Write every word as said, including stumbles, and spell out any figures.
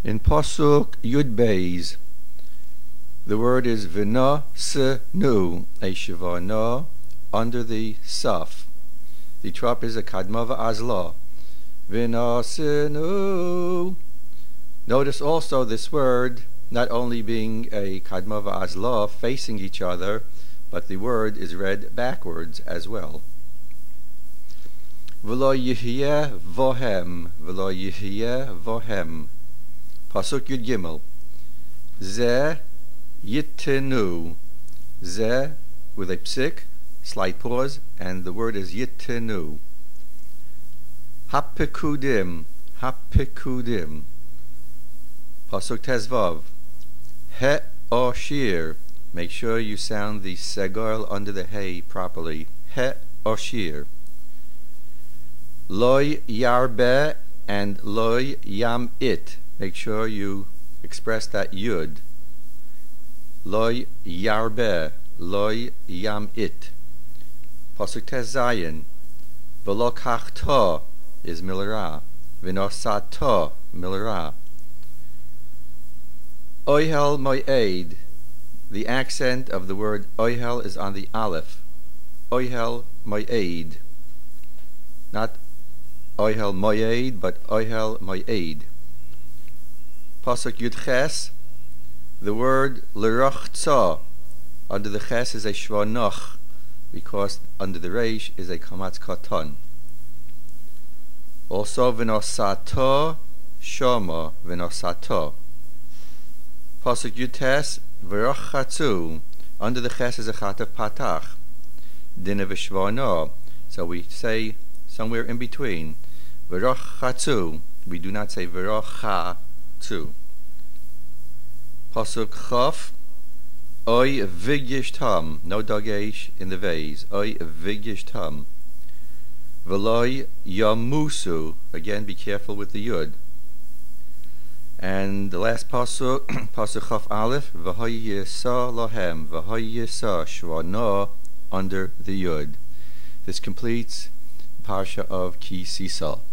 In Pasuk Yud Beis, the word is V'na se nu, a shivana, under the saf. The trop is a kadmava azla. V'na se nu. Notice also this word not only being a kadmava azla facing each other, but the word is read backwards as well. V'lo yihyeh vohem, v'lo yihyeh vohem. Pasuk Yud Gimel. Ze yitenu. Ze with a psik, slight pause, and the word is yitenu. Hapikudim, hapikudim. Pasuk Tezvav. He oshir. Make sure you sound the segal under the hay properly. He oshir. Loy yarbe and loy yam it. Make sure you express that yud. Loy yarbe, loy yam it. Pasuk Tes Zayin. V'lo kachta is milera. V'nosata milera. Oyhel mo'ed. The accent of the word oyhel is on the aleph. Oyhel mo'ed. Not oyhel mo'ed, but oyhel mo'ed. Pasuk Yud Ches, the word l'rochtza, under the Ches is a shvanach, because under the Reish is a kamatz katan. Also v'nosata shama v'nosata. Pasuk Yud Tes, v'rochatzu, under the Ches is a chatav patach, din of shvana. So we say somewhere in between. V'rochatzu, we do not say v'rocha. Two. Pasuk Chaf. Oy vigishtam. No dagesh in the vase. Oy vigishtam. Veloy yamusu. Again, be careful with the yud. And the last pasuk, pasuk Chaf Aleph. V'hoyisa lahem. V'hoyisa shvana under the yud. This completes the parsha of Ki Sisa.